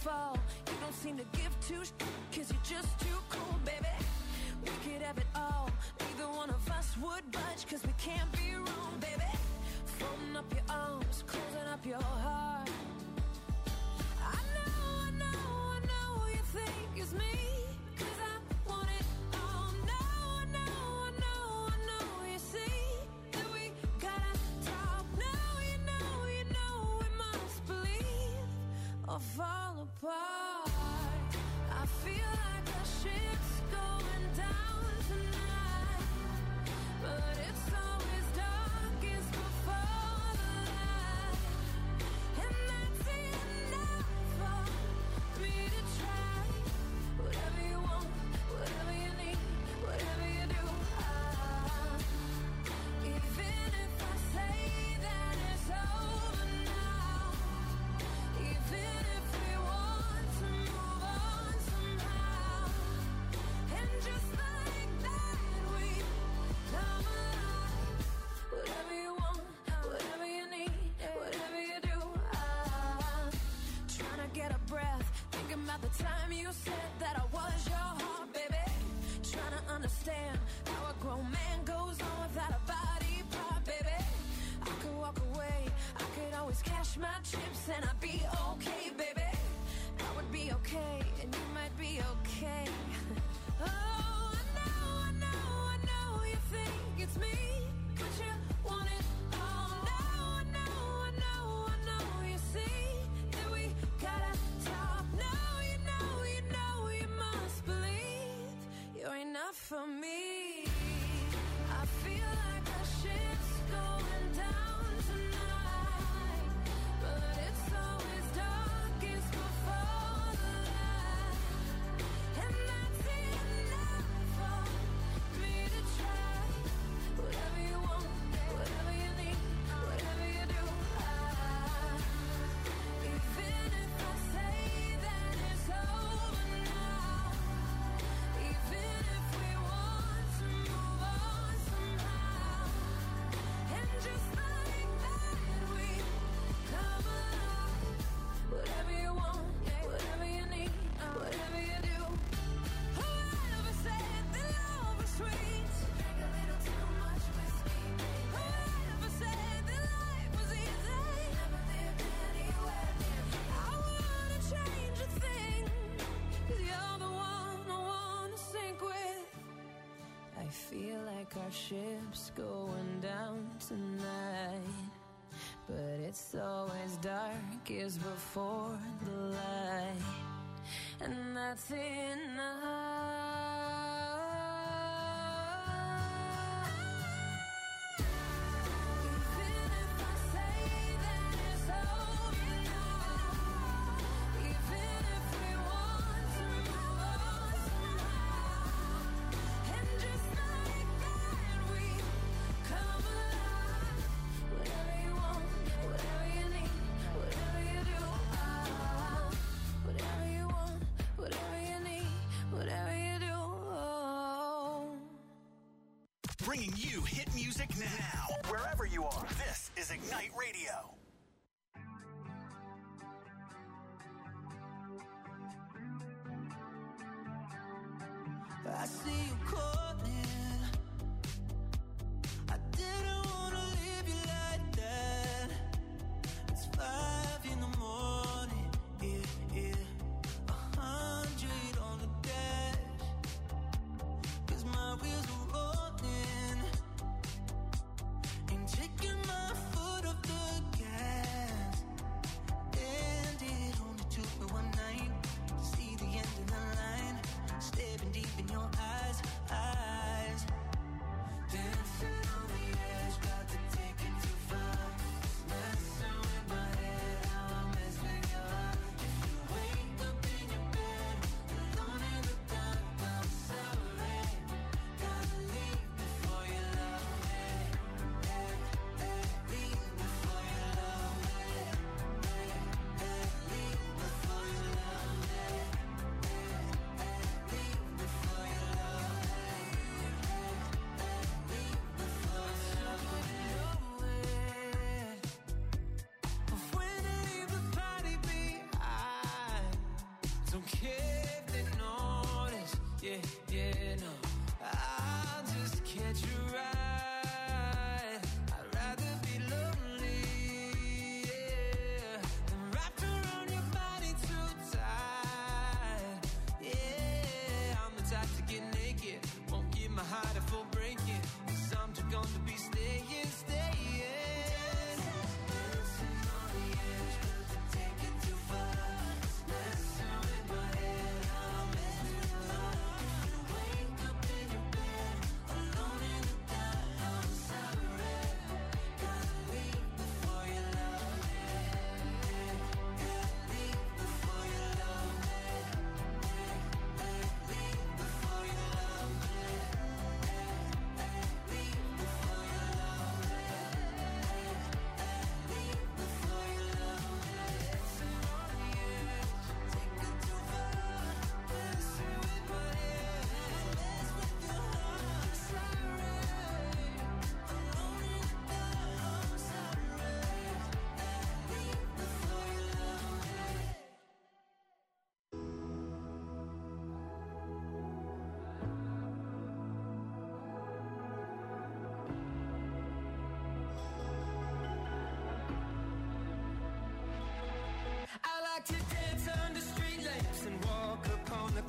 fall. You don't seem to give two cause you're just too cool, baby. We could have it all, neither one of us would budge, cause we can't be wrong, baby. Folding up your arms, closing up your heart. I know you think it's me, cause I want it all. No, I know you see that we gotta talk. No, you know we must believe or fall apart. I feel like our ship's going down tonight, but it's always darkest before the light, and that's enough for me to try. Whatever you want, whatever you need, whatever you do, even if I say that it's over now, even if we want to move on somehow, and just like that we come alive. Whatever you want, whatever you need, whatever you do, trying to get a breath, thinking about the time you said that I was your heart, baby. Trying to understand how a grown man goes on without a body part, baby. I could walk away, I could always cash my chips and I'd be okay, baby. I would be okay, and you might be okay. Oh, I know you think it's me, but you want it all. No, I know you see that we gotta talk. No, you know you must believe you're enough for me. I feel like our ship's going down tonight, but it's always darkest before the light, and that's enough for me to try. Whatever you want, whatever you need, whatever you do, even if I say that it's over now, even if we want to move on somehow, and just like that we come alive. Whatever you want, whatever you need, whatever you do. Whoever said that love was sweet? Drink a little too much whiskey. Whoever said that life was easy? Never lived anywhere near me. I wouldn't change a thing, cause you're the one I wanna sink with. I feel like our ship's going down tonight, but it's always darkest before the light, and that's enough. Even if I say that it's over now, even if we want to move on somehow, and just like that we come alive. Whatever you want, whatever you need, whatever you do, whatever you want, whatever you need, whatever you do. Bringing you hit music now, wherever you are. This is Ignite Radio. I see you calling. I didn't wanna leave you like that. It's 5 in the morning, yeah. 100 on the dash, 'cause my wheels are rolling. Ain't taking my foot off the gas. And it only took me one night to see the end of the line. Staring deep in your eyes,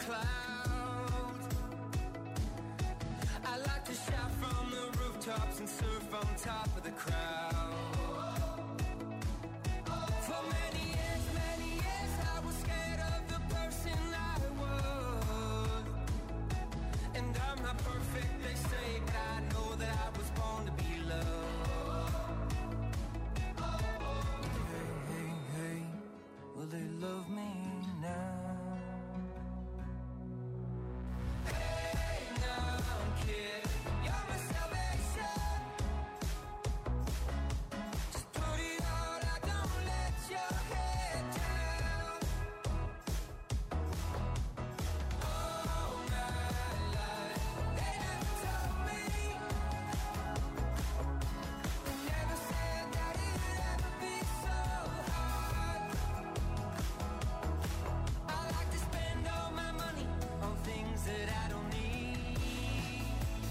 clouds. I like to shout from the rooftops and surf on top of the crowd. For many years I was scared of the person I was. And I'm not perfect, they say, but I know that I was born to be loved. Hey, will they love me now? Hey, now, kid, you're my salvation. Just put it all out, don't let your head down. All my life, they never told me. They never said that it'd ever be so hard. I like to spend all my money on things that I don't need.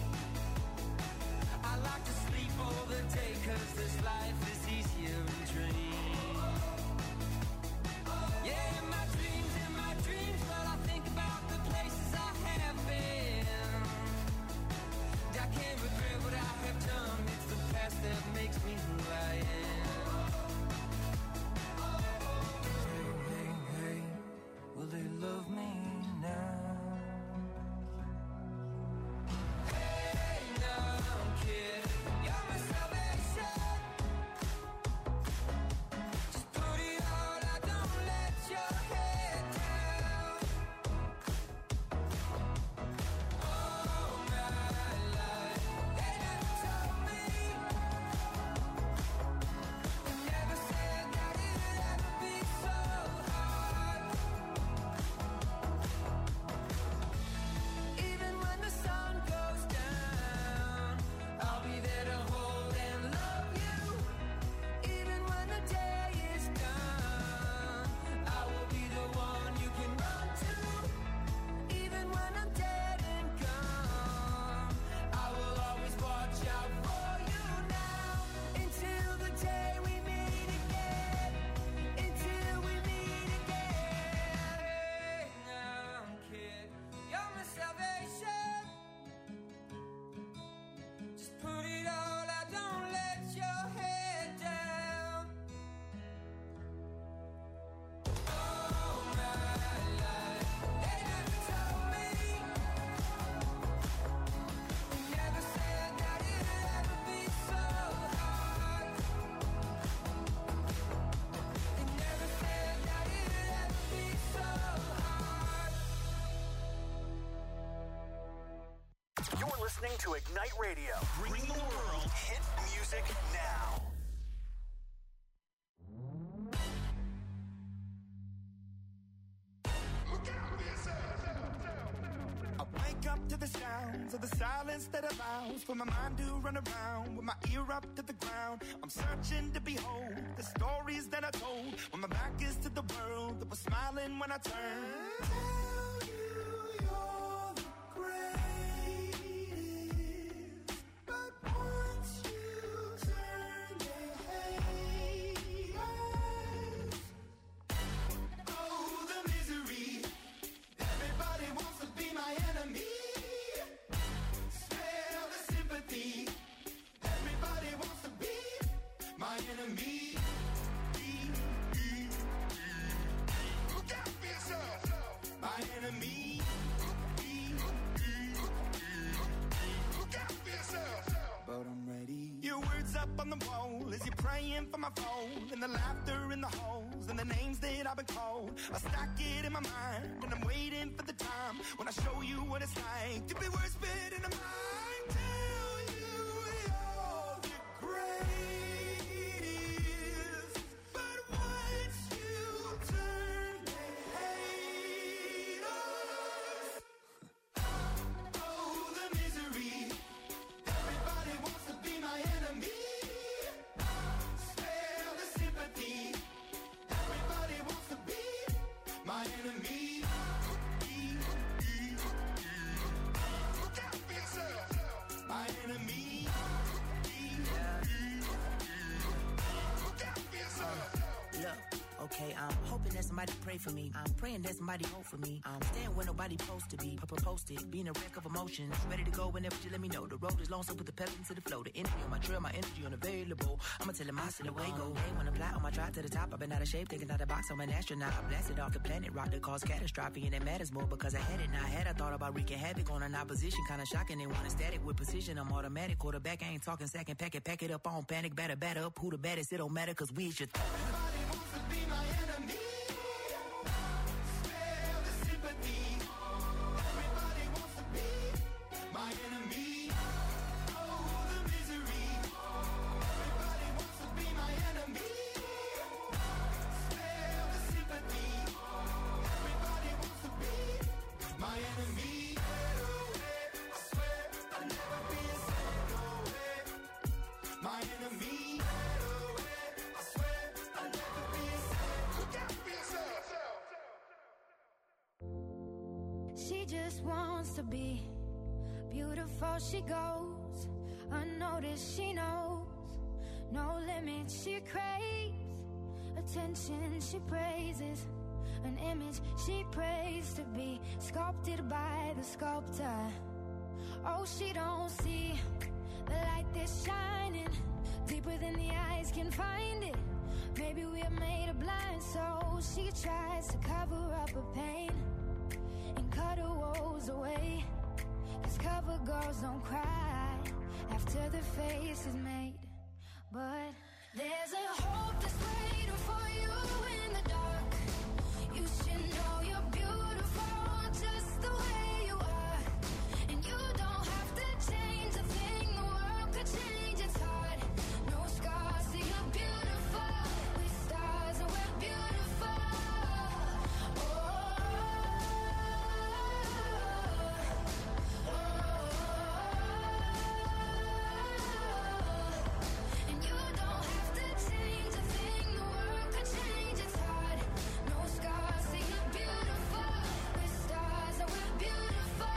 I like to sleep all the day, 'cause this life is easier in dreams. Yeah, in my dreams, but I think about the places I have been. I can't regret what I have done, it's the past that makes me who I am. Hey, will they love me now? Hey, now, kid, you're my salvation. Just put it all out, don't let your head down. All my life, they never told me. They never said that it'd ever be so hard. Even when the sun goes down, I'll be there to hold and love you. Even when the day is done, I will be the one you can run to. Even when I'm dead and gone, I will always watch out for you now. Until the day we meet again. Until we meet again. Hey, now, kid, you're my salvation. Just put it all out, don't let your head down. All my life, they never told me. They never said that it'd ever be so hard. They never said that it'd ever be so hard. You're listening to Ignite Radio, bringing the world hit music now. I wake up to the sounds of the silence that allows for my mind to run around with my ear up to the ground. I'm searching to behold the stories that I told when my back is to the world that was smiling when I turned. Tell you you're the greatest, but once you turn, they hate us. Oh, the misery. Everybody wants to be my enemy. Smell the sympathy. Everybody wants to be my enemy. Look out for yourself. My enemy. Look out for yourself. But I'm ready. Your words up on the wall as you're praying for my phone, and the laughter in the halls and the names that I've been called. I stack it in my mind and I'm waiting for the time when I show you what it's like to be worse fit in a mind. Tell you you're the greatest, but once you turn, they hate us. Oh, the misery. Everybody wants to be my enemy. Spare the sympathy. Everybody wants to be my enemy. Look out for yourself. okay. I'm hoping that somebody pray for me. I'm praying that somebody hope for me. I'm staying where nobody supposed to be. Posted, being a wreck of emotions. Ready to go whenever you let me know. The road is long, so put the pedal into the flow. The energy on my trail, my energy unavailable. I'ma tell him I still away go. Hey, when I'm fly on my drive to the top, I've been out of shape, thinking out of the box. I'm an astronaut. I blasted off the planet, rock that caused catastrophe, and it matters more because I had it. Now I had I thought about wreaking havoc on an opposition, kinda shocking. They want a static with precision. I'm automatic, quarterback. I ain't talking second, pack it up on panic, batter up. Who the baddest? It don't matter, cause we should. Everybody wants to be my enemy. Spare the sympathy. Everybody wants to be my enemy. Oh, the misery. Everybody wants to be my enemy. Spare the sympathy. Everybody wants to be my enemy. I swear I'll never be a second away. My enemy. She just wants to be beautiful. She goes unnoticed. She knows no limit. She craves attention. She praises an image she prays to be sculpted by the sculptor. Oh, she don't see the light that's shining deeper than the eyes can find it. Maybe we're made of blind, so she tries to cover up her pain and cut her woes away. 'Cause cover girls don't cry after the face is made. But there's a hope that's waiting for you in the dark. You should know you're beautiful just the way you are. And you don't have to change a thing. The world could change, it's hard. No scars, so you're beautiful. With stars and we're beautiful. And you don't have to change a thing. The world could change, it's hard. No scars, so you're beautiful. With stars and we're beautiful.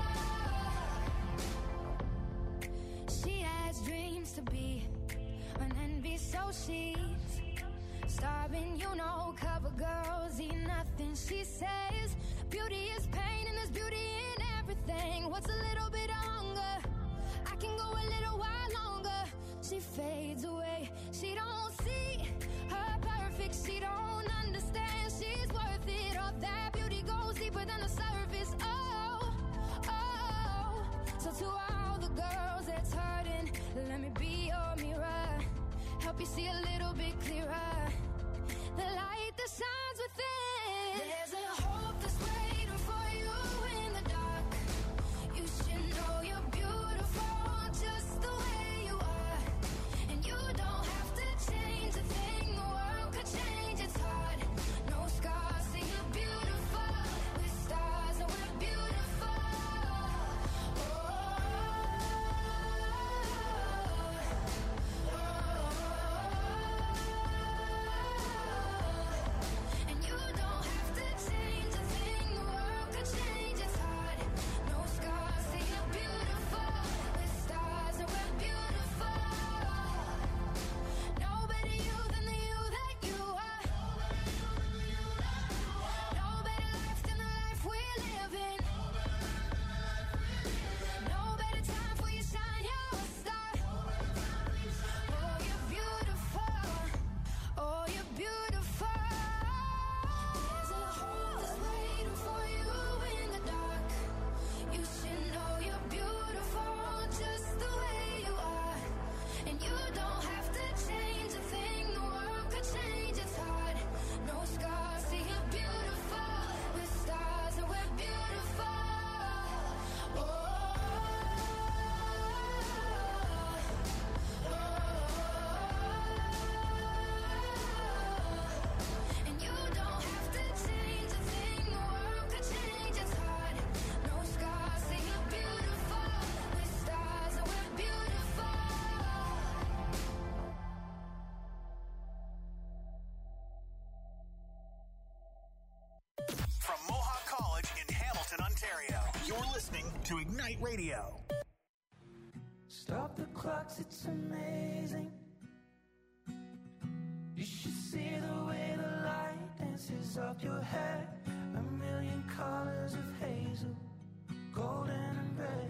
She has dreams to be an envy, so she's starving. You know, cover girls eat nothing. She says beauty is pain and there's beauty in everything. What's a little bit of hunger? I can go a little while longer. She fades away. She don't see her perfect. She don't understand she's worth it. All that beauty goes deeper than the surface. Oh, oh. So to all the girls that's hurting, let me be your mirror. Help you see a little bit clearer. The light that shines within. There's a hope that's waiting for you in the dark. You should know you're beautiful just the way you are. And you don't have to change a thing. The world could change, it's hard. No scars, so you're beautiful. With stars and we're beautiful. And you don't have to change a thing. The world could change, it's hard. No scars, so you're beautiful. With stars and we're beautiful. No better you than the you that you are. No better life than the life we're living. No better time for you shine, you're a star. Oh, you're beautiful. Oh, you're beautiful. There's a hope that's waiting for you in the dark. You should know you're beautiful just the way you are. And you don't have to change a thing. The world could change, it's hard. No scars, see you're beautiful. With stars and we're beautiful. And you don't have to change a thing. The world could change, it's hard. No scars, see you're beautiful. With stars and we're beautiful. From Mohawk College in Hamilton, Ontario, you're listening to Ignite Radio. Stop the clocks, it's amazing. You should see the way the light roses up your hair, a million colors of hazel, golden and red.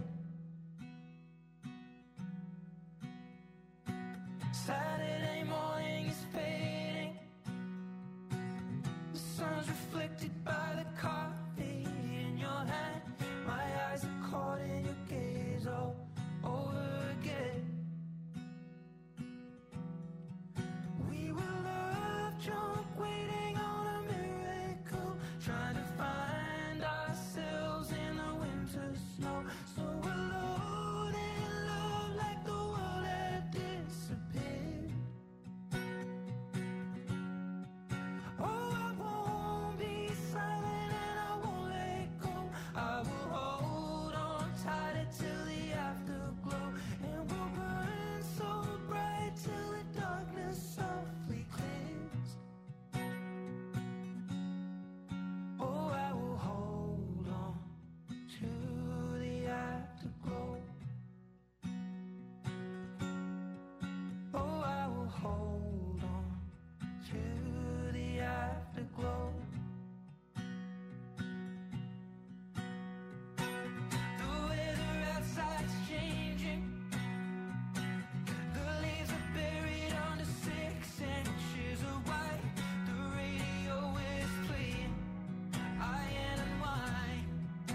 Saturday morning is fading, the sun's reflected by the coffee in your hand. My eyes are caught in your gaze all over again. We were love drunk, waiting on a miracle, trying to find ourselves in the winter snow. So alone in love, like the world had disappeared. Oh, I won't be silent and I won't let go. I will hold on tighter till the afterglow, and we'll burn so bright till the darkness softly clears. Oh, I will hold on to the afterglow. Oh, I will hold on to the afterglow. The weather outside's changing. The leaves are buried under 6 inches of white. The radio is playing Iron and Wine.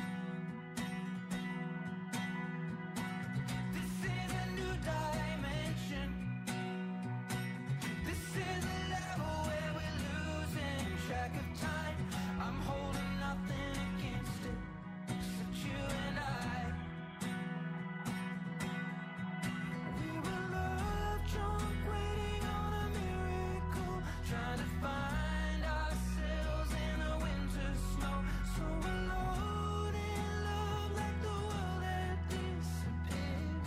This is a new dimension. This is a level where we're losing track of time. I'm holding nothing against it, except you and I. We were love drunk, waiting on a miracle, trying to find ourselves in the winter snow. So alone in love, like the world had disappeared.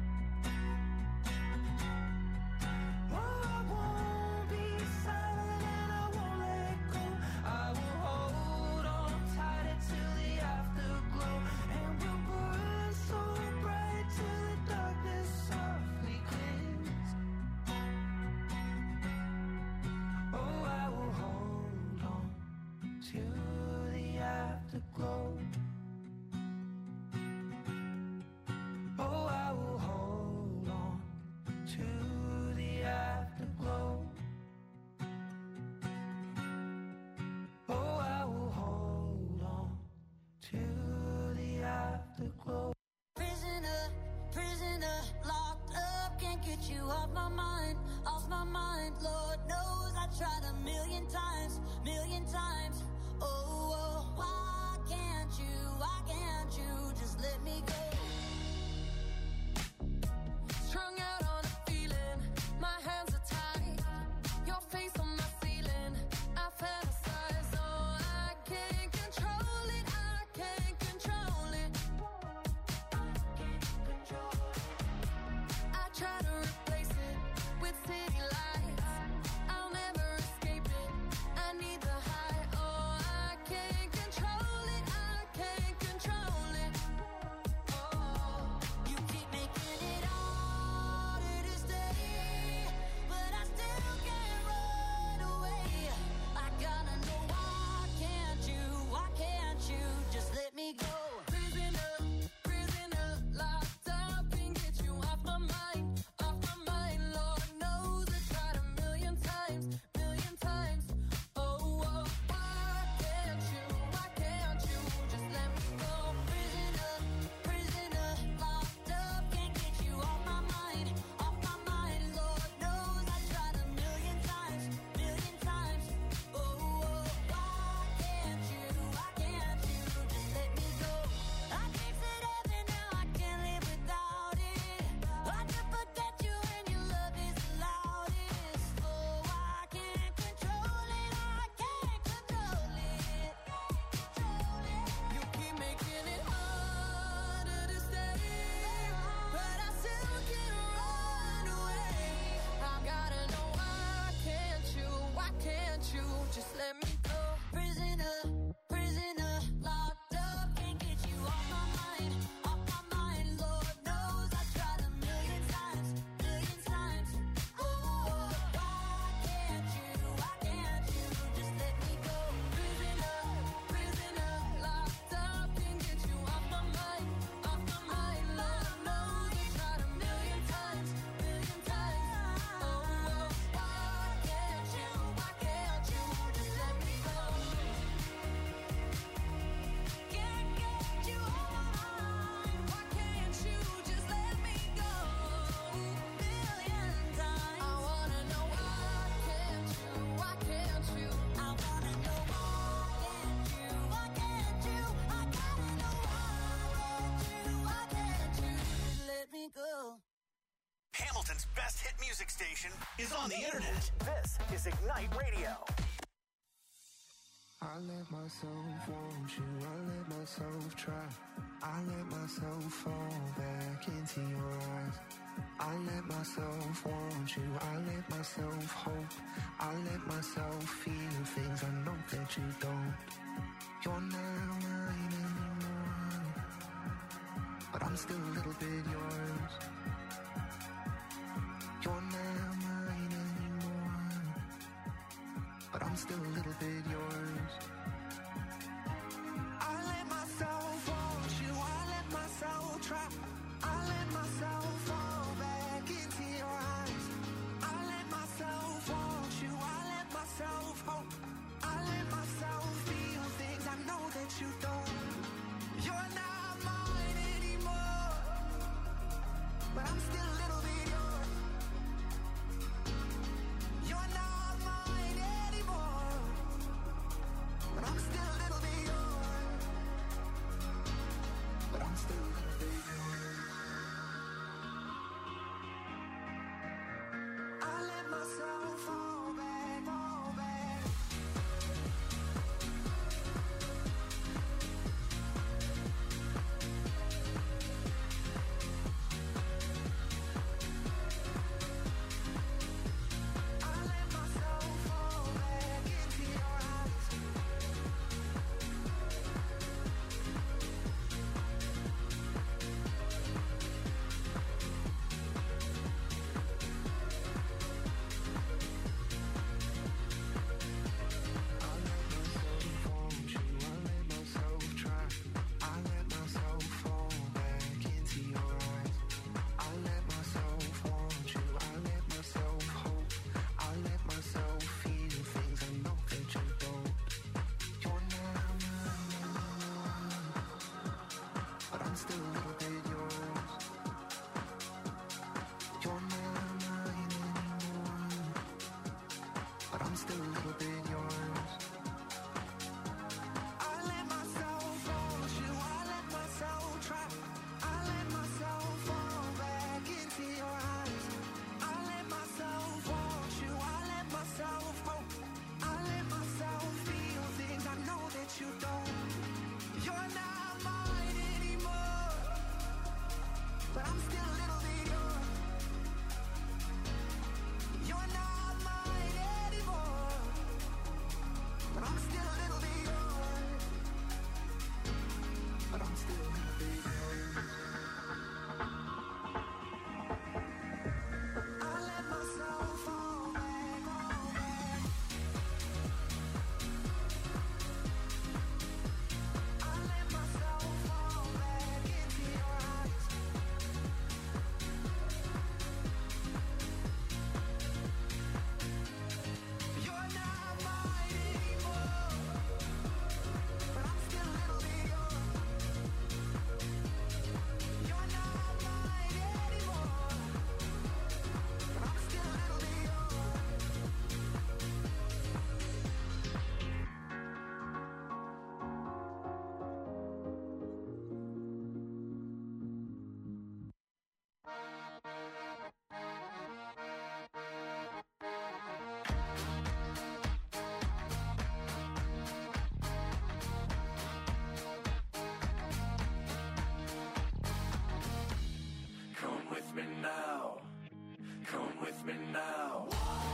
Oh, I won't be silent and I won't let go. I will hold on tighter till the afterglow, and we'll burn so bright till the darkness softly clears. Oh, I will hold on to the afterglow. Oh, I will hold on to the afterglow. Oh, I will hold on to the afterglow. Prisoner, prisoner, locked up, can't get you off my mind, off my mind. Lord knows I tried a million times, million times. Oh, oh, why can't best hit music station is on the internet. This is Ignite Radio. I let myself want you, I let myself try. I let myself fall back into your eyes. I let myself want you, I let myself hope. I let myself feel things I know that you don't. You're not mine anymore, but I'm still a little bit yours. You're not mine anymore, but I'm still a little bit yours. I let myself want you, I let myself try. I let myself fall back into your eyes. I let myself want you, I let myself hope. I let myself feel things I know that you don't. You're not mine anymore, but I'm still a little bit yours. You're not mine anymore, but I'm still a little bit yours. But I'm still a little bit yours. I let myself fall back, fall back. I let myself fall back into your eyes. I let myself want you, I let myself try. I let myself fall back into your eyes. I let myself want you, I let myself hope. I let myself feel things I know that you don't. You're not mine anymore, but I'm still a little bit yours. You're not mine anymore, but I'm still a little bit yours. I let myself want you, I let myself try. I let myself fall back into your eyes. I let myself want you, I let myself hope. I let myself feel things I know that you don't. You're not mine anymore, but I'm still a little bit yours. You're not mine anymore, but I'm still a little bit yours. But I'm still a little bit yours. I let myself fall back, fall back. I let myself fall back into your eyes. You're not mine anymore, but I'm still a little bit yours. You're not mine anymore, but I'm still a little bit yours. Come with me now. Come with me now.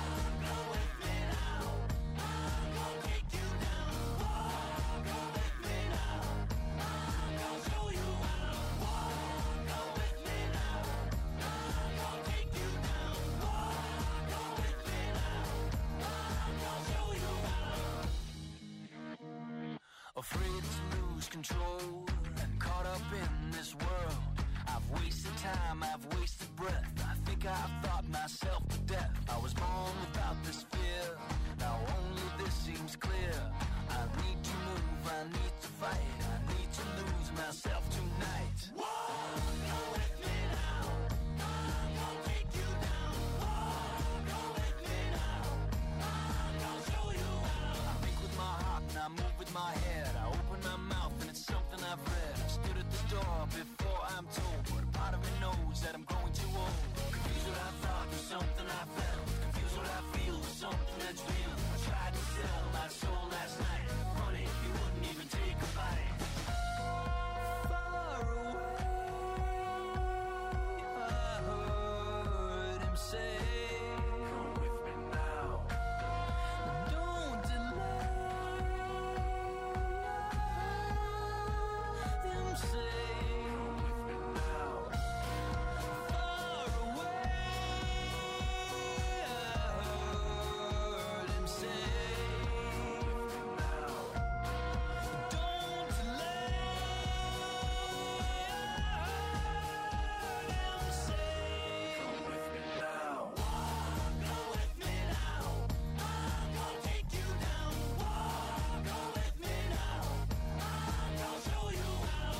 Afraid to lose control and caught up in this world. I've wasted time, I've wasted breath. I think I've thought myself to death. I was born without this fear. Now only this seems clear. I need to move, I need to fight. I need to lose myself tonight. Go with me now. I'm gonna take you down. Go with me now. I'm gonna show you how. I think with my heart and I move with my head. I open my mouth and it's something I've read. stood at the door before I'm told, but a part of me knows that I'm growing too old. Confused what I thought was something I felt, confused what I feel was something that's real. I tried to sell my soul last night, honey, you wouldn't even take a bite. Far away, I heard him say, come with me now, don't delay. Him say, come with me now. Far away, I heard him say, come with me now. Don't delay. Him say, come with me now. Go with me now. I'm gonna take you down. Go with me now. I'm gonna show you how.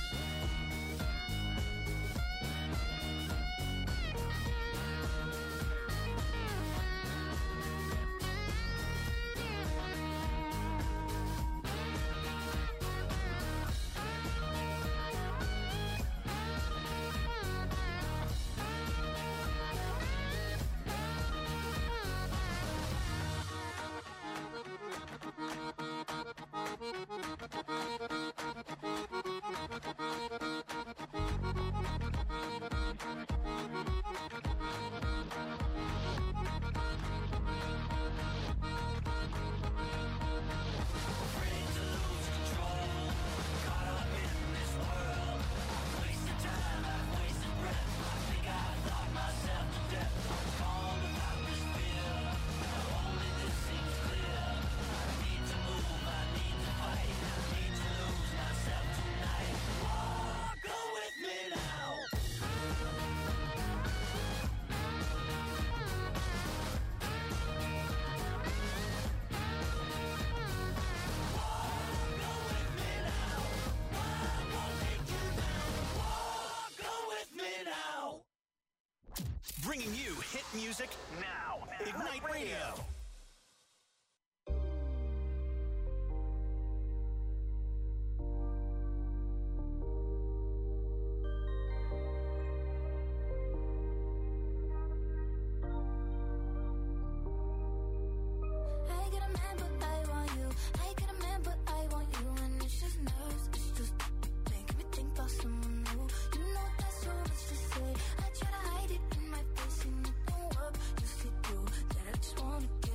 Afraid to lose control, caught up in this world. Wasted time, I've wasted breath. I think I thought myself to death. I'm gone without this fear. Only this seems clear. I need to move, I need to fight. I need to lose myself tonight. Go with me now. Go with me now. I'm gonna take you down. Go with me now. Bringing you hit music now. Ignite Radio. I get a man, but I want you. I get a man, but I want you. And it's just nerves, it's just making me think about someone new. You know that's so much to say. I try to hide it in my face and it don't work. You see through that I just wanna get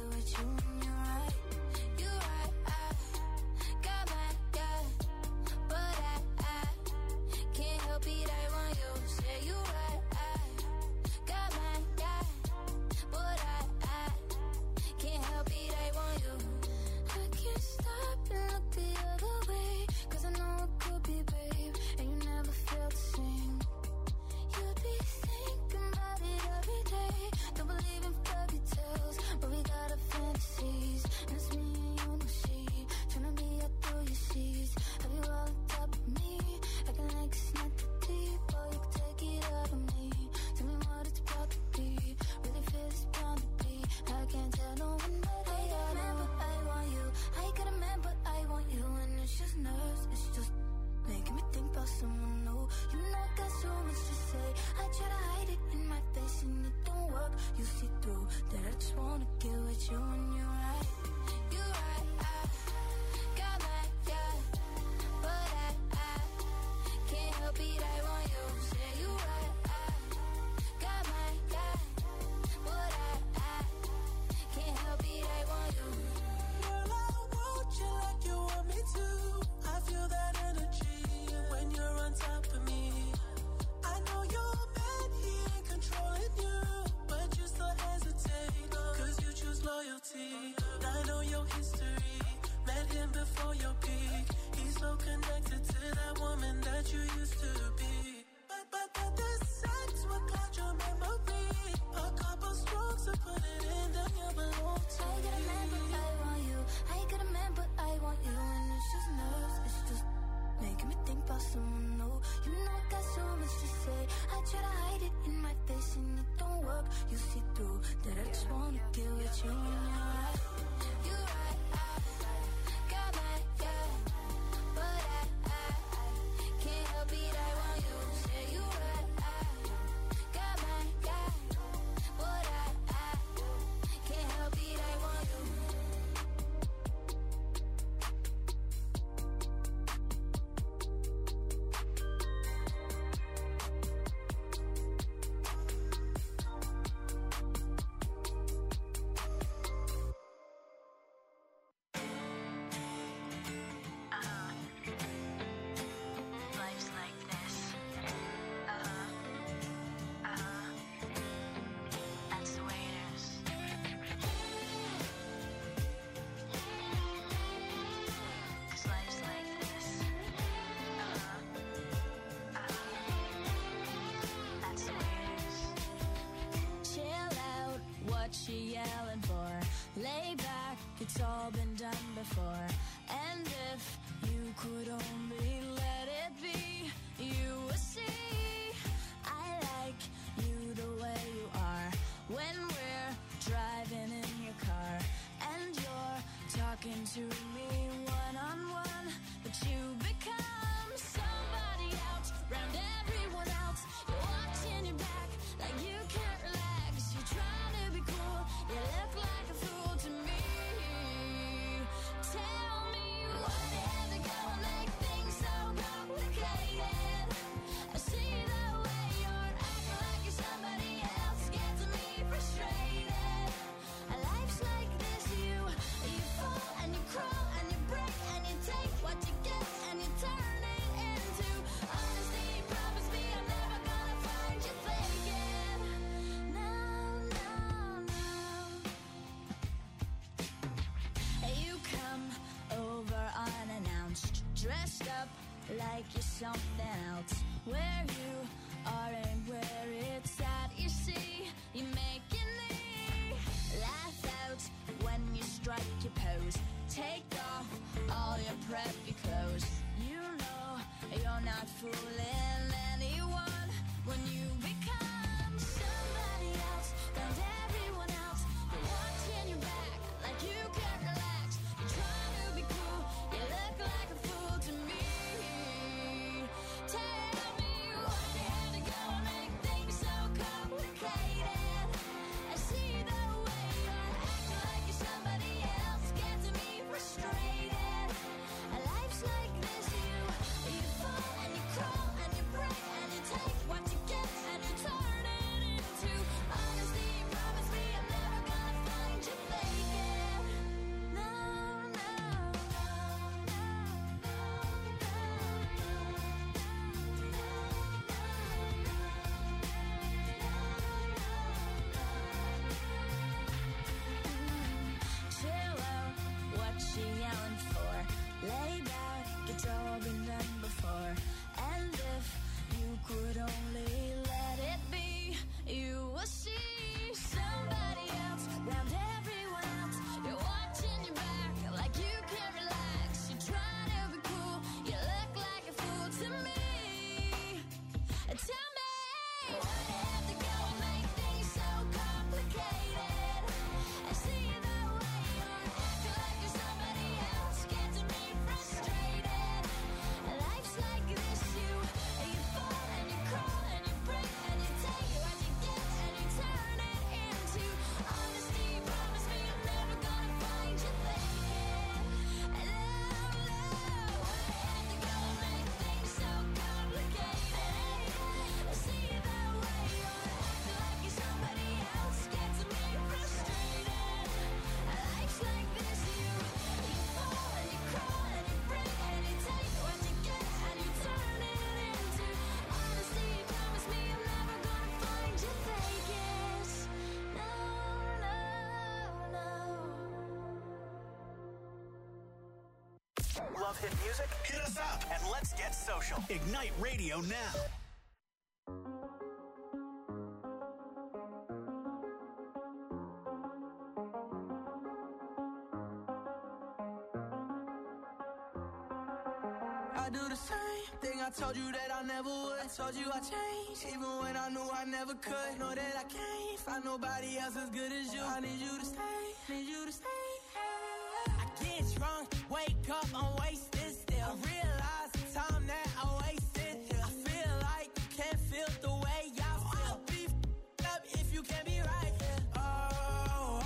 to me one-on-one, but you become somebody else, round everyone else. You're watching your back like you can't relax. You're trying to be cool, you look like a fool to me. Tell me why they have to go and make things so complicated. I see the way you're acting like you're somebody else, gets me frustrated. A life's like this, you fall and you crawl and you break and you take what you get and you turn it into honesty. Promise me I'm never gonna find you faking. No, no, no. You come over unannounced, dressed up like you're something else. Where you are and where it's at, you see, you making me laugh out when you strike your pose. Take off all your preppy clothes. You know you're not fooling anyone when you become somebody else, and everyone else. You're watching your back like you can't relax. You're trying to be cool, you look like a fool to me. Tell me why they had to go and make things so complicated. I see the way you're acting like you're somebody else, gets me frustrated. A life's like this, you fall and you crawl and you break and you take what you get and you turn it into honesty. Promise me I'm never gonna find you faking. No, no, chill out, what you yelling for? Lay back, it's all been done before. And if you could only let it be, you will see somebody else, round everyone else. You're watching your back like you can't relax. You're trying to be cool, you look like a fool to me. Tell me why they have to go and make things so complicated. I see the way you're acting like you're somebody else, gets me frustrated. Life's like this, you fall and you crawl and you break and you take what you get and you turn it into honesty. Promise me I'm never gonna find you faking. No, no, why they have to go and make things so complicated. I see the way you're acting like you're somebody else, gets me frustrated. Life's like this, you fall and you crawl and you break and you take what you get and you turn it into honesty. Promise me I'm never gonna find you faking. No, no, no. Love hit music? Hit us up and let's get social. Ignite Radio now. I do the same thing I told you that I never would. I told you I changed, even when I knew I never could. Know that I can't find nobody else as good as you. I need you to stay, need you to stay. I get drunk, wake up, I'm wasted still. I realize the time that I wasted here. I feel like you can't feel the way I feel. I'll be f***ed up if you can't be right here. Oh, oh,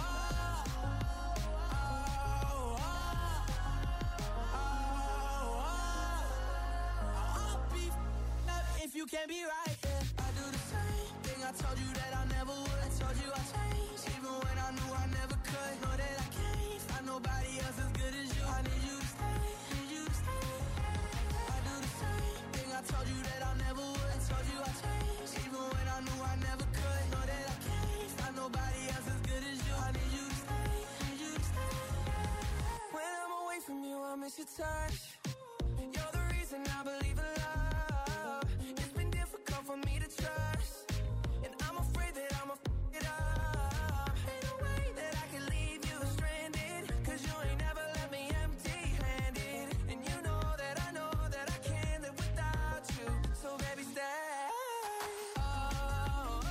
oh, oh, oh, oh. I'll be f***ed up if you can't be right here. I do the same thing I told you that I never would. I told you I changed, even when I knew I never could. Know that I can't find nobody else as good as you. I need you to stay, need you to stay. I do the same thing I told you that I never would. I told you I changed, even when I knew I never could. Know that I can't find nobody else as good as you. I need you to stay, need you to stay. When I'm away from you, I miss your touch. You're the reason I believe in love. It's been difficult for me to trust, and I'm afraid that I'ma f*** it up. Ain't no way that I can leave you stranded, 'cause you ain't never left me empty-handed. And you know that I can't live without you. So baby, stay. Oh, oh,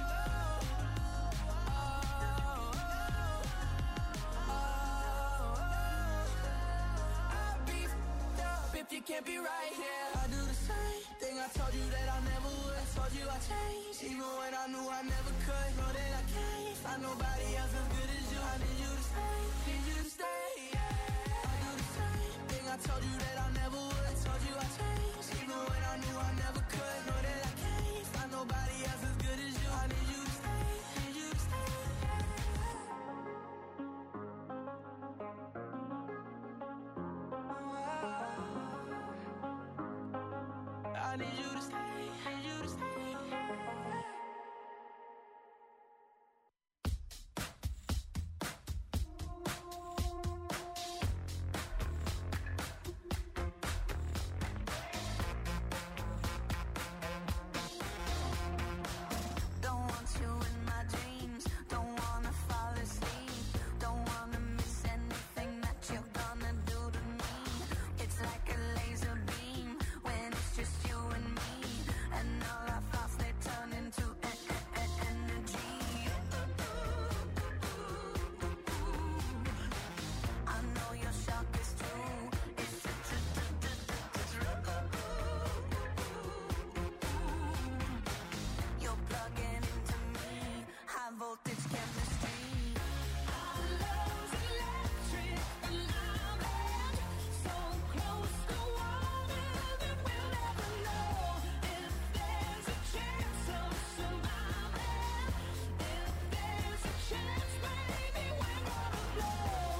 oh, oh, oh, oh. it can't be right, yeah. I do the same thing I told you that I never would. I told you I changed, even when I knew I never could. Know that I can't find nobody else as good as you. I need you to stay, need you to stay, yeah. I do the same thing I told you that I never would. I told you I changed, even when I knew I never could. Know that I can't find nobody else as good as you. I need you to stay, need you to stay. I need you to stay, need you to stay. Don't want you in my dreams, don't wanna fall asleep, don't wanna miss anything that you're gonna do to me. It's like a laser beam when it's just you and me, and all our thoughts they turn into energy. I know your shock is true. It's you're plugging into me, high voltage chemistry. Our love's electric and I'm at so close to water that we'll never know if there's a chance of surviving. If there's a chance, baby, we're gonna blow.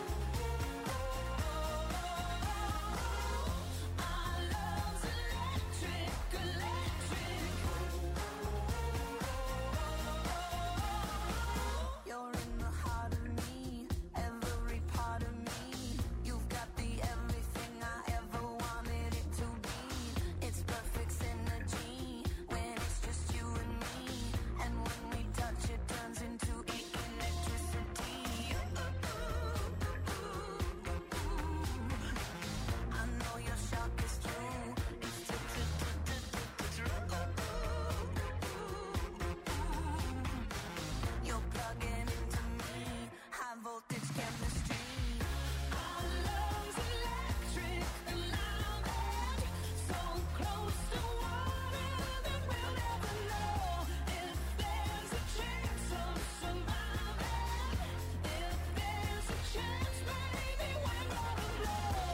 Our love's electric, electric. You're in the heart of me, every part of me. You've got the everything I ever wanted it to be. It's perfect synergy when it's just you and me, and when we touch it turns into electricity. I know your shock is true. It's you're plugging into me, high voltage chemistry. Our love's electric and I'm at so close to water that we'll never know if there's a chance of surviving. If there's a chance, baby, we're gonna blow.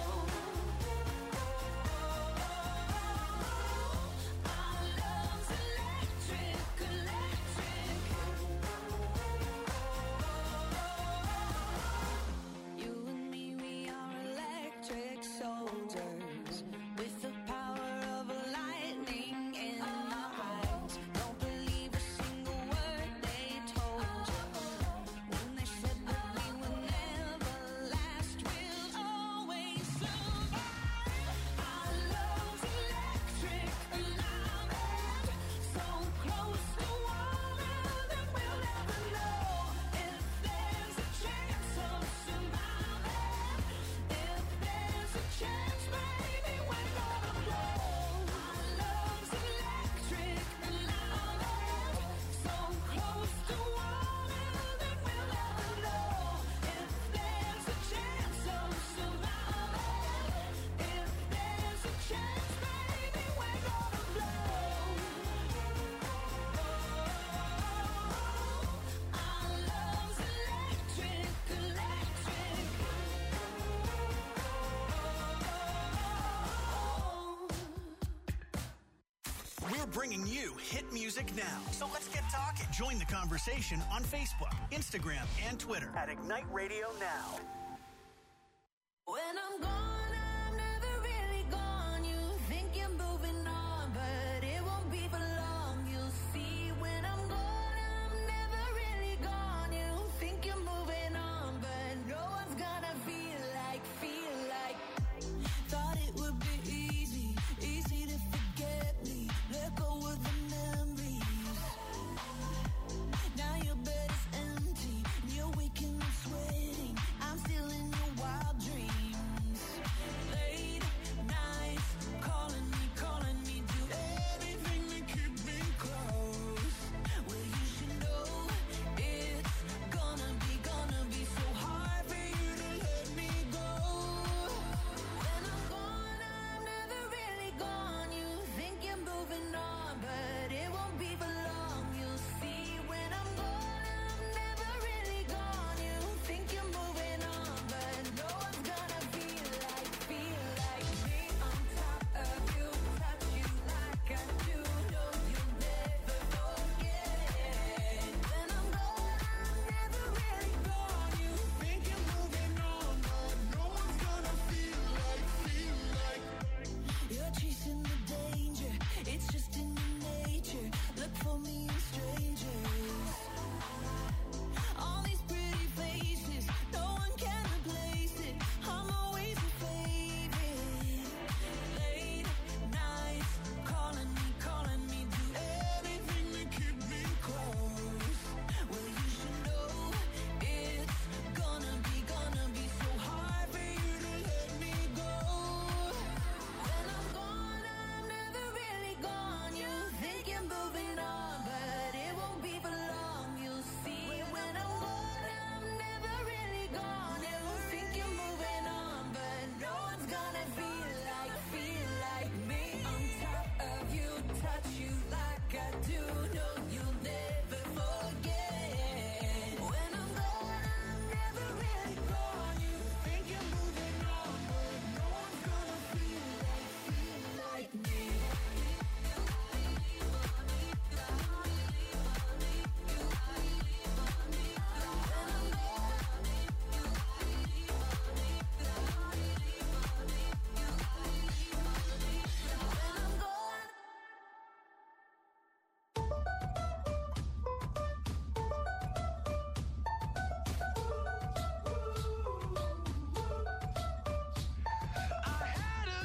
Our love's electric, electric. You and me, we are electric soldiers with the power of lightning in our eyes. Don't believe a single word they told you when they said that we would never last. We'll always survive. Our love's electric and I'm at so close to water that we'll never know if there's a chance of surviving. If there's a chance, baby, we're gonna blow. Our love's electric and I'm at so close to water that we'll never know if there's a chance of surviving. If there's a chance, baby, we're gonna blow. Our love's electric, electric. We're bringing you hit music now. So let's get talking. Join the conversation on Facebook, Instagram, and Twitter at Ignite Radio Now. When I'm gone, I'm never really gone. You think you're moving on, but it won't be for long. You'll see when I'm gone, I'm never really gone. You think you're moving on, but no one's gonna feel like. Thought it would be easy to forget me. Let go of the memories. Now your bed is empty, and you're waking up sweating. I'm still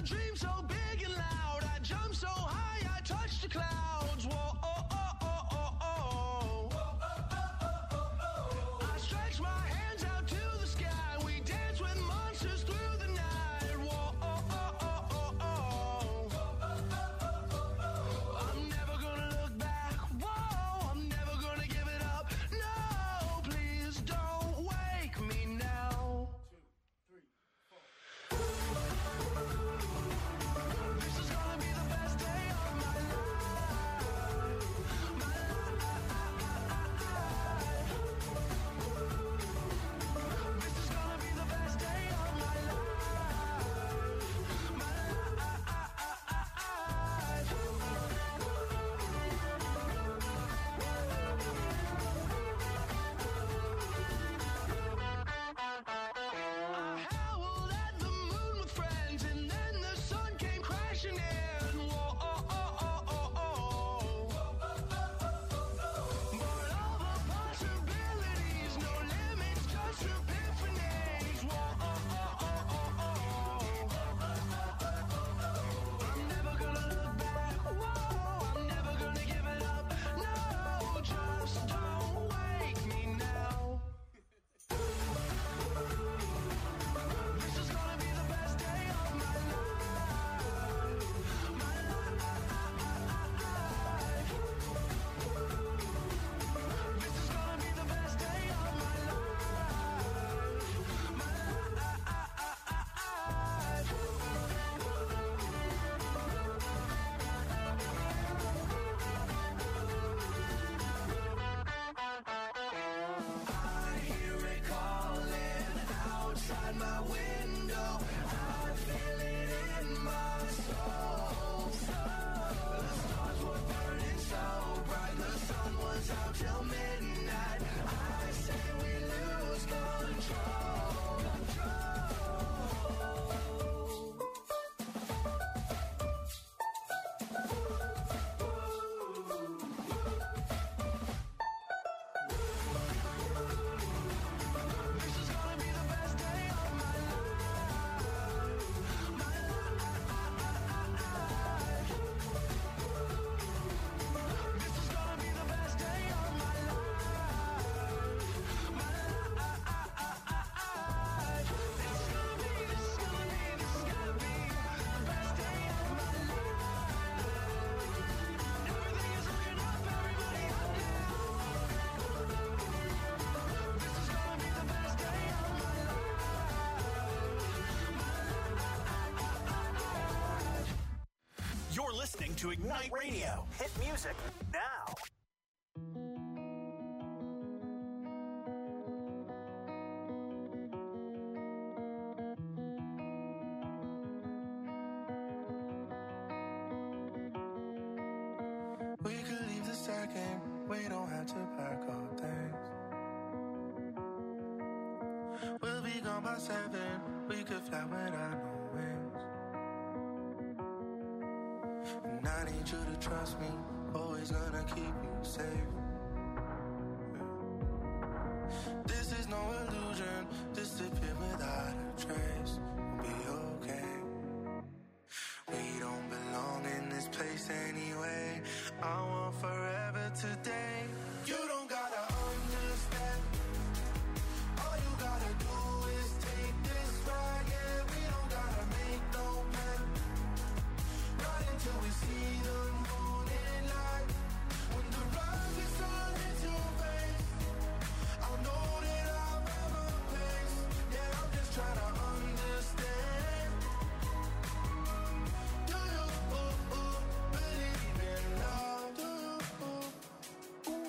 dream so big and loud. I jump so high, I touch the clouds. Whoa, oh, oh, oh, oh, oh. I stretch my hands out to the sky. We dance with monsters through the night. Whoa, oh, oh, oh, oh, oh. I'm never gonna look back. Whoa, I'm never gonna give it up. No, please don't wake me now. 2, 3, 4. This is gonna be the best day of my life. My life. This is gonna be the best day of my life. My I howled at the moon with friends, and then the sun came crashing in. Whoa, oh, oh, oh, oh, oh. But all the possibilities, no limits, just epiphanies. Whoa, oh, oh, oh, oh, oh. I'm never gonna look back. Whoa, I'm never gonna give it up. No, just don't wake me now. This is gonna be the best day of my life. My life. This is gonna be the best day of my life. My I hear it calling outside my window. I feel it in my soul. The stars were burning so bright. The sun was out till midnight. I say we lose control. This is gonna be the best day of my life. My life. This is gonna be the best day of my life. My life. This is gonna be the best day of my life. Everything is looking up, everybody up now. This is gonna be the best day of my life. You're listening to Ignite Radio. Hit music now. We could leave the second, we don't have to pack our things. We'll be gone by 7, we could fly without no wings. And I need you to trust me, always gonna keep you safe. This is no illusion, disappear without a trace. We'll be okay. We don't belong in this place anyway. I want forever today. You don't gotta understand. All you gotta do is take this ride. Yeah, we don't gotta make no plan. Right until we see the morning light. When the rising sun hits your face, I'll know that I'll have a place. Yeah, I'm just trying to understand. Do you believe in love? Do you?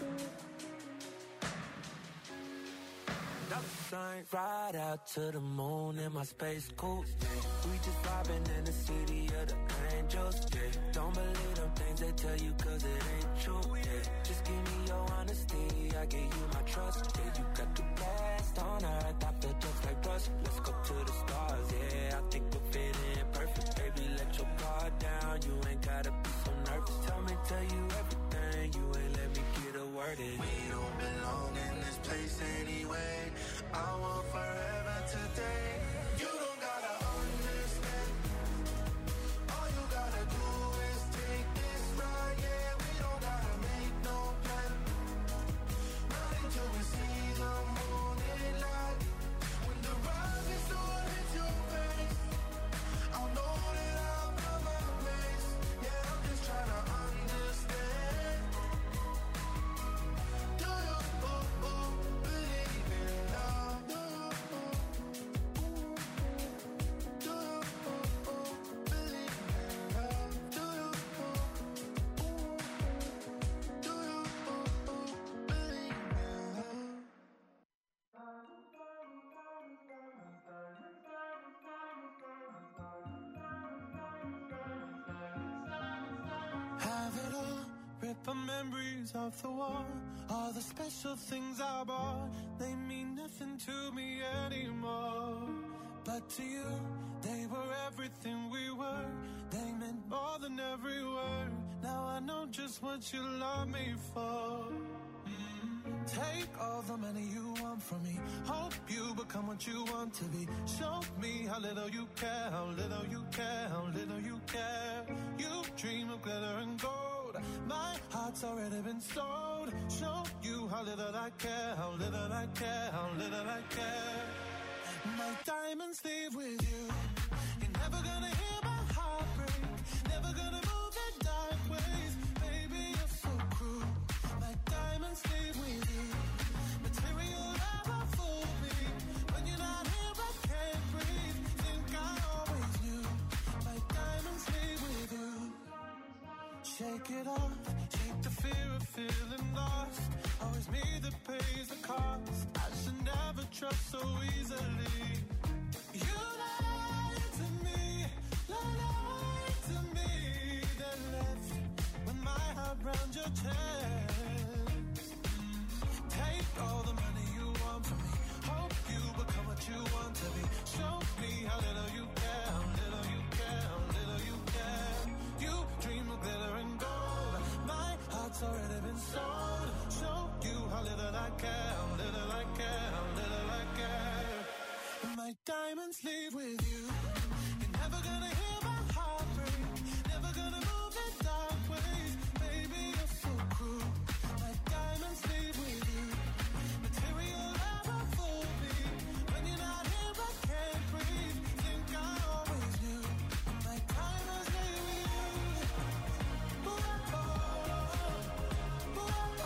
Another flying right out to the moon in my space coupe. We just vibing in the city of the angels. Yeah. Don't believe them things they tell you 'cause it ain't true. Yeah. Just give me your honesty, I give you my trust. Yeah, you got the best on earth, I feel just like rust. Let's go to the stars, yeah. I think we'll fit in perfect, baby. Let your guard down, you ain't gotta be so nervous. Tell you everything, you ain't let me get a word in. We don't belong in this place anyway. I want forever today. You don't gotta understand. the memories of the war. All the special things I bought, they mean nothing to me anymore. But to you, they were everything we were. They meant more than every word. Now I know just what you love me for. Take all the money you want from me. Hope you become what you want to be. Show me how little you care, how little you care, how little you care. You dream of glitter and gold. My heart's already been sold. Show you how little I care, how little I care, how little I care. My diamonds leave with you. You're never gonna hear my heart break. Never gonna move in dark ways. Baby, you're so cruel. My diamonds leave with you. Material never fooled me. When you're not here, I can't breathe. Think I always knew. My diamonds leave with you. Shake it off. Shake the fear of feeling lost. Always me that pays the cost. I should never trust so easily. You lied to me, lied to me. Then left with my heart round your chest. Take all the money you want from me. Hope you become what you want to be. Show me how little you care, how little you care, how little you care. You dream of glitter and gold. My heart's already been sold. Show you how little I care, how little I care, how little I care. My diamonds leave with you. You're never gonna hear my heart break. Never gonna move in dark ways. Baby, you're so cruel. My diamonds leave with you. Material never fooled me. When you're not here, I can't breathe. Think I always knew. My diamonds leave with you. Ooh, oh, oh, oh, oh.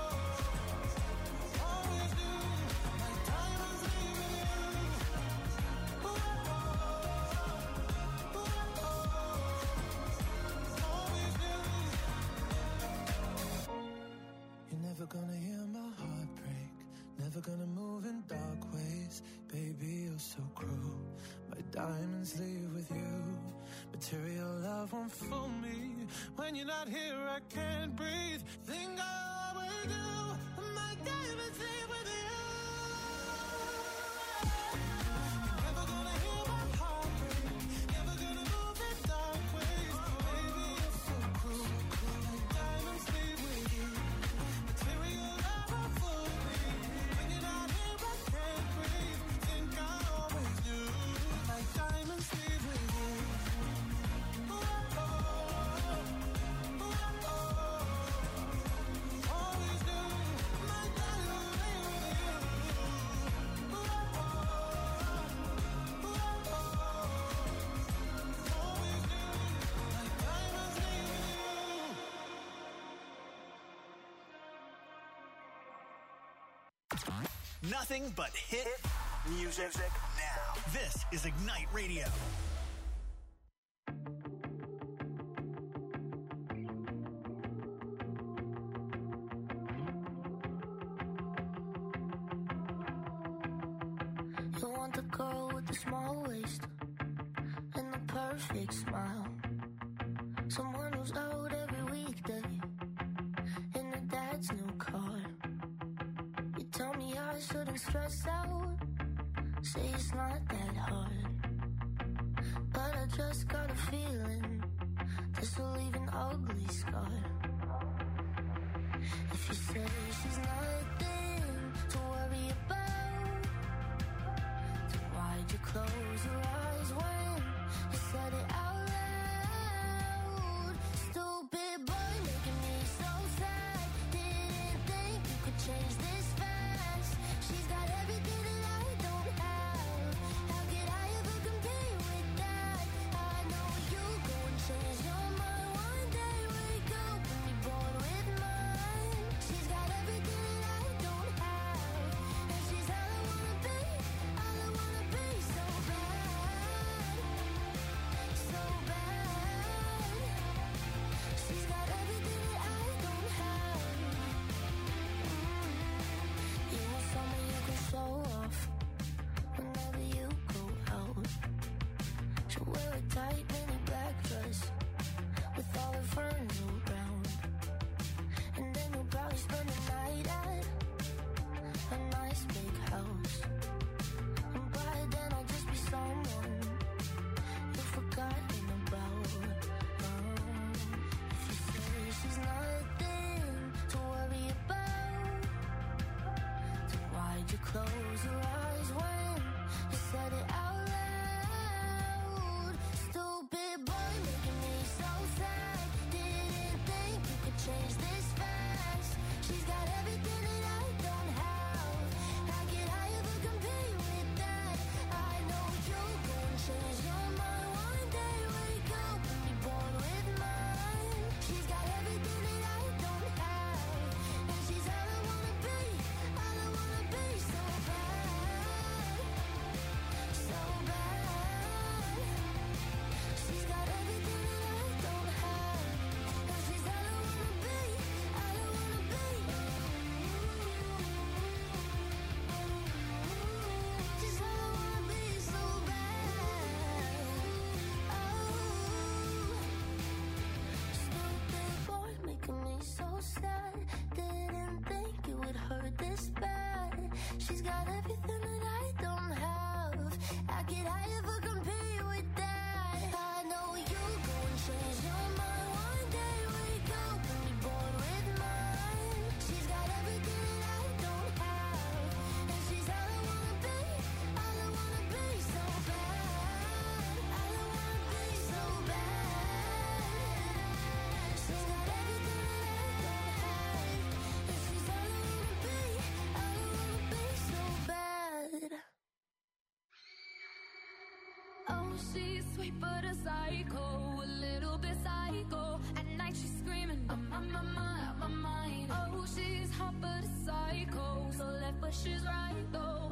Always knew. My diamonds leave with you. Ooh, oh, oh, oh, oh. Always knew. You're never gonna hear my heart break. Never gonna move in dark ways. Baby, you're so cruel. My diamonds leave with you. Material love won't fool me. When you're not here, I can't breathe. Think I always do. My diamonds leave with you. You're never gonna hear my heart break. Never gonna move in dark ways. Baby, you're so cruel. My diamonds leave with you. Material never fooled me. When you're not here, I can't breathe. Think I always knew. My diamonds leave with you. Ooh, oh, oh, ooh, oh, oh. Always knew. My diamonds leave with you. Ooh, oh, oh, ooh, oh, oh. Always knew. My diamonds leave with you. Nothing but hit music now. This is Ignite Radio. You want the girl with the small waist and the perfect smile. Someone who's out every weekday in her dad's new car. You tell me I shouldn't stress out. Say it's not that hard. But I just got a feeling this will leave an ugly scar. If you say she's nothing to worry about, then why'd you close your eyes when you said it out loud? Stupid boy making me so sad. Didn't think you could change this fast. She's got everything that I don't have. How could I ever compete with that? I know you go and change your mind one day. Wake up and be born with mine. She's got everything that I don't have, and she's all I wanna be so bad. else. By then I'll just be someone you've forgotten about. If you say she's nothing to worry about, then why'd you close your eyes when you said it out loud? Stupid boy making me so sad. Didn't think you could change this fast. She's got everything that I don't have. How could I ever compete with that? I know you're gonna change your mind one day. Wake up and be born with mine. She's got everything that I don't have, and she's all I wanna be. All I wanna be, so bad, so bad. She's got everything that I don't have, and she's all I wanna be. All I wanna be. She's all I wanna be, so bad. Stupid boy making me so sad. Didn't think it would hurt this bad. She's got everything that I don't have. How could I ever compete with that? I know you're gonna change your mind one day. Wake up and be born with mine. She's got everything that I don't have, and she's all I wanna be. All I wanna be, so bad. All I wanna be, so bad. She's got everything that I don't have, and she's all I wanna be. All I wanna be, so bad. Oh, she's sweet but a psycho, a little bit psycho. At night she's screaming, I'm on my mind, out my mind. Oh, she's hot but a psycho, so left but she's right though.